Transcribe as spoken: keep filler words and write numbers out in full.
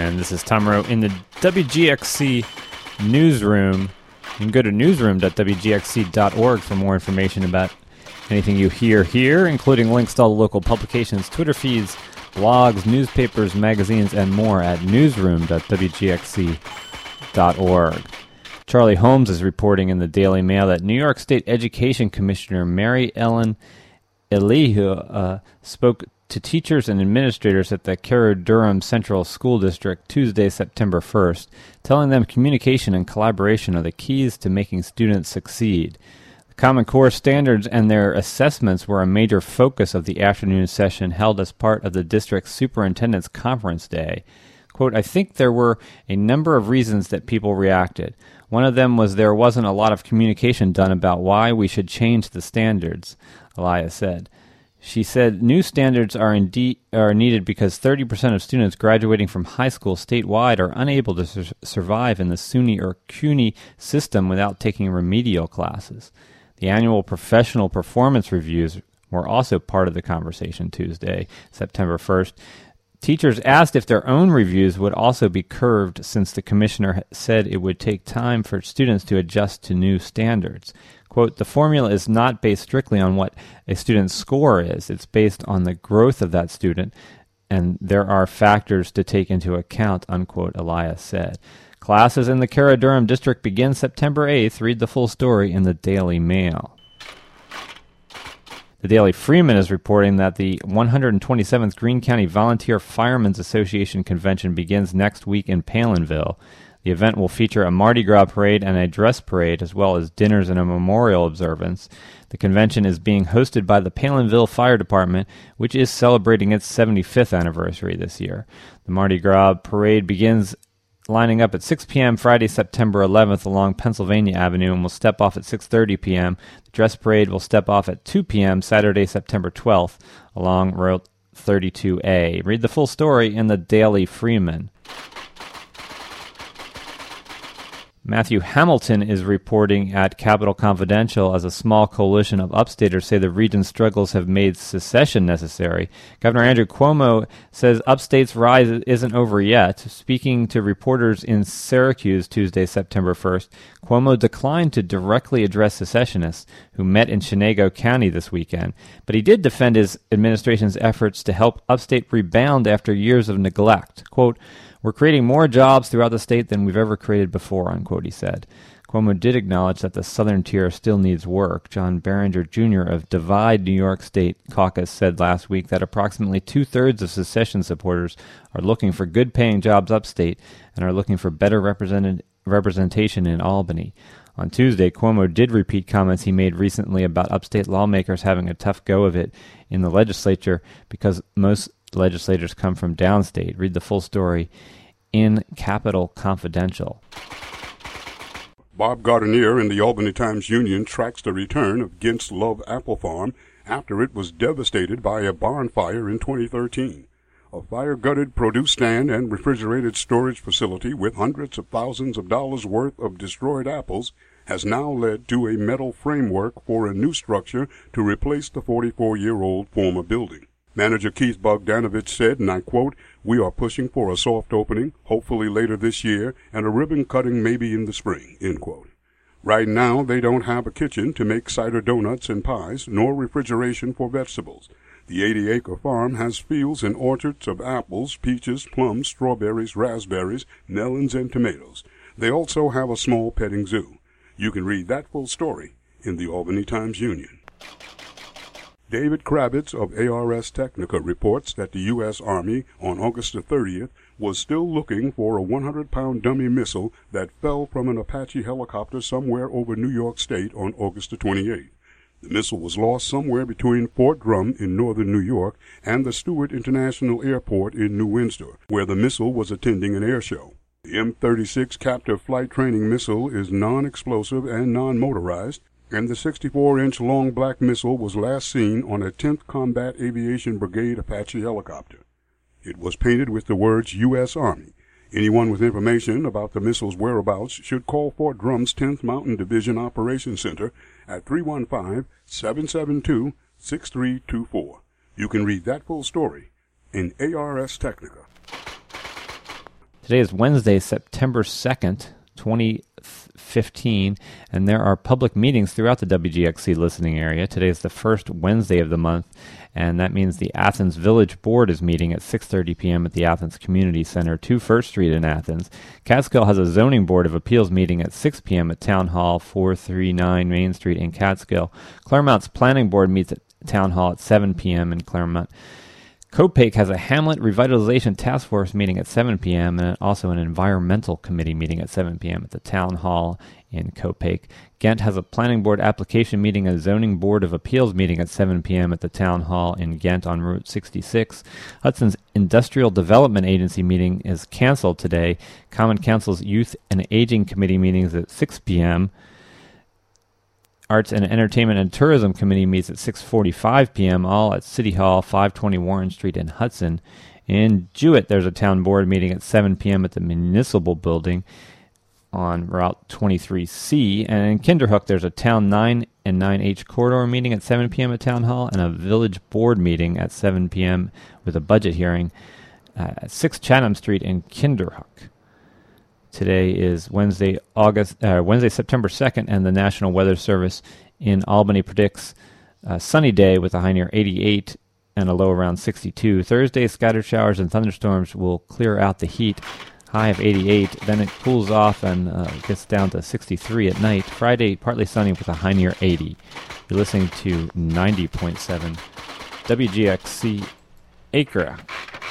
And this is Tom Rowe in the W G X C newsroom. You can go to newsroom dot w g x c dot org for more information about anything you hear here, including links to all the local publications, Twitter feeds, blogs, newspapers, magazines, and more at newsroom dot w g x c dot org. Charlie Holmes is reporting in the Daily Mail that New York State Education Commissioner Mary Ellen Elihu uh, spoke to teachers and administrators at the Carroll-Durham Central School District Tuesday, September first, telling them communication and collaboration are the keys to making students succeed. The Common Core standards and their assessments were a major focus of the afternoon session held as part of the district's superintendent's conference day. Quote, I think there were a number of reasons that people reacted. One of them was there wasn't a lot of communication done about why we should change the standards, Elias said. She said new standards are indeed are needed because thirty percent of students graduating from high school statewide are unable to su- survive in the SUNY or CUNY system without taking remedial classes. The annual professional performance reviews were also part of the conversation Tuesday, September first. Teachers asked if their own reviews would also be curved since the commissioner said it would take time for students to adjust to new standards. Quote, the formula is not based strictly on what a student's score is. It's based on the growth of that student, and there are factors to take into account, unquote, Elias said. Classes in the Carroll-Durham district begin September eighth. Read the full story in the Daily Mail. The Daily Freeman is reporting that the one hundred twenty-seventh Greene County Volunteer Firemen's Association Convention begins next week in Palinville. The event will feature a Mardi Gras parade and a dress parade, as well as dinners and a memorial observance. The convention is being hosted by the Palinville Fire Department, which is celebrating its seventy-fifth anniversary this year. The Mardi Gras parade begins lining up at six p.m. Friday, September eleventh along Pennsylvania Avenue and will step off at six thirty p.m. The dress parade will step off at two p.m. Saturday, September twelfth along Route thirty-two A. Read the full story in the Daily Freeman. Matthew Hamilton is reporting at Capital Confidential as a small coalition of upstaters say the region's struggles have made secession necessary. Governor Andrew Cuomo says upstate's rise isn't over yet. Speaking to reporters in Syracuse Tuesday, September first, Cuomo declined to directly address secessionists who met in Chenango County this weekend, but he did defend his administration's efforts to help upstate rebound after years of neglect. Quote, we're creating more jobs throughout the state than we've ever created before, unquote, he said. Cuomo did acknowledge that the southern tier still needs work. John Berenger Junior of Divide New York State Caucus said last week that approximately two-thirds of secession supporters are looking for good-paying jobs upstate and are looking for better represented representation in Albany. On Tuesday, Cuomo did repeat comments he made recently about upstate lawmakers having a tough go of it in the legislature because most legislators come from downstate. Read the full story in Capital Confidential. Bob Gardenier in the Albany Times-Union tracks the return of Gint's Love Apple Farm after it was devastated by a barn fire in twenty thirteen. A fire-gutted produce stand and refrigerated storage facility with hundreds of thousands of dollars worth of destroyed apples has now led to a metal framework for a new structure to replace the forty-four-year-old former building. Manager Keith Bogdanovich said, and I quote, we are pushing for a soft opening, hopefully later this year, and a ribbon cutting maybe in the spring, end quote. Right now, they don't have a kitchen to make cider donuts and pies, nor refrigeration for vegetables. The eighty-acre farm has fields and orchards of apples, peaches, plums, strawberries, raspberries, melons, and tomatoes. They also have a small petting zoo. You can read that full story in the Albany Times-Union. David Kravitz of A R S Technica reports that the U S Army on August the thirtieth was still looking for a one hundred pound dummy missile that fell from an Apache helicopter somewhere over New York State on August the twenty-eighth. The missile was lost somewhere between Fort Drum in northern New York and the Stewart International Airport in New Windsor, where the missile was attending an air show. The M thirty-six Captive Flight Training Missile is non-explosive and non-motorized, and the sixty-four inch long black missile was last seen on a tenth Combat Aviation Brigade Apache helicopter. It was painted with the words U S Army. Anyone with information about the missile's whereabouts should call Fort Drum's tenth Mountain Division Operations Center at three one five, seven seven two, six three two four. You can read that full story in A R S Technica. Today is Wednesday, September second, twenty fifteen, and there are public meetings throughout the W G X C listening area. Today is the first Wednesday of the month, and that means the Athens Village Board is meeting at six thirty p.m. at the Athens Community Center, two First Street in Athens. Catskill has a Zoning Board of Appeals meeting at six p.m. at Town Hall, four thirty-nine Main Street in Catskill. Claremont's Planning Board meets at Town Hall at seven p.m. in Claremont. Copake has a Hamlet Revitalization Task Force meeting at seven p.m. and also an Environmental Committee meeting at seven p.m. at the Town Hall in Copake. Ghent has a Planning Board application meeting and a Zoning Board of Appeals meeting at seven p.m. at the Town Hall in Ghent on Route sixty-six. Hudson's Industrial Development Agency meeting is canceled today. Common Council's Youth and Aging Committee meetings at six p.m. Arts and Entertainment and Tourism Committee meets at six forty-five p.m., all at City Hall, five twenty Warren Street in Hudson. In Jewett, there's a town board meeting at seven p.m. at the Municipal Building on Route twenty-three C. And in Kinderhook, there's a Town nine and nine H corridor meeting at seven p.m. at Town Hall and a Village Board meeting at seven p.m. with a budget hearing uh, at six Chatham Street in Kinderhook. Today is Wednesday, August, uh, Wednesday, September second, and the National Weather Service in Albany predicts a sunny day with a high near eighty-eight and a low around sixty-two. Thursday, scattered showers and thunderstorms will clear out the heat, high of eighty-eight. Then it cools off and uh, gets down to sixty-three at night. Friday, partly sunny with a high near eighty. You're listening to ninety point seven W G X C Acre.